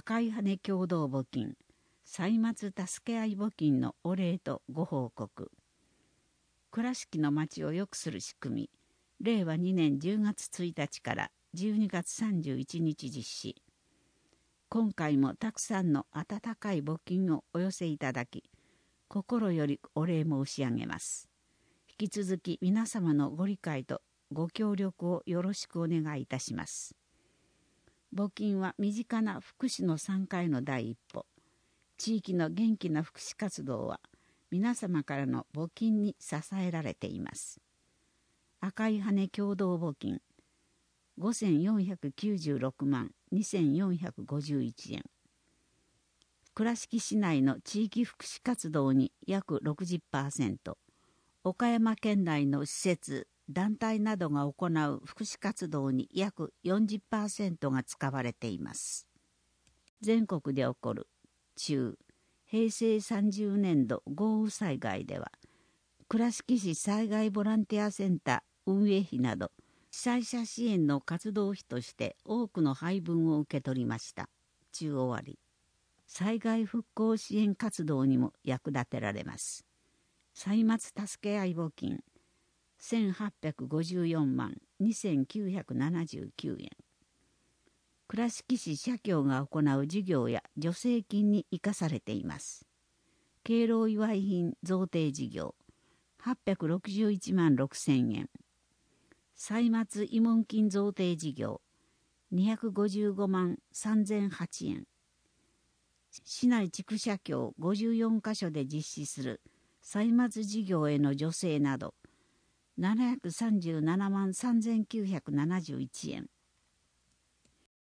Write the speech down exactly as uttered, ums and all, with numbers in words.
赤い羽共同募金、歳末助け合い募金のお礼とご報告。倉敷の町を良くする仕組み、れいわにねんじゅうがつついたちからじゅうにがつさんじゅういちにち実施。今回もたくさんの温かい募金をお寄せいただき、心よりお礼申し上げます。引き続き皆様のご理解とご協力をよろしくお願いいたします。募金は身近な福祉の参加への第一歩。地域の元気な福祉活動は皆様からの募金に支えられています。赤い羽共同募金ごせんよんひゃくきゅうじゅうろくまんにせんよんひゃくごじゅういちえん。倉敷市内の地域福祉活動に約 ろくじゅっパーセント、岡山県内の施設、団体などが行う福祉活動に約 よんじゅっパーセント が使われています。全国で起こる中平成さんじゅうねんど豪雨災害では、倉敷市災害ボランティアセンター運営費など被災者支援の活動費として多くの配分を受け取りました。中終わり。災害復興支援活動にも役立てられます。歳末助け合い募金せんはっぴゃくごじゅうよんまんにせんきゅうひゃくななじゅうきゅうえん。倉敷市社協が行う事業や助成金に生かされています。敬老祝い品贈呈事業はっぴゃくろくじゅういちまんろくせんえん。歳末慰問金贈呈事業にひゃくごじゅうごまんさんぜんはちえん。市内地区社協ごじゅうよんかしょで実施する歳末事業への助成などななひゃくさんじゅうななまんさんぜんきゅうひゃくななじゅういちえん。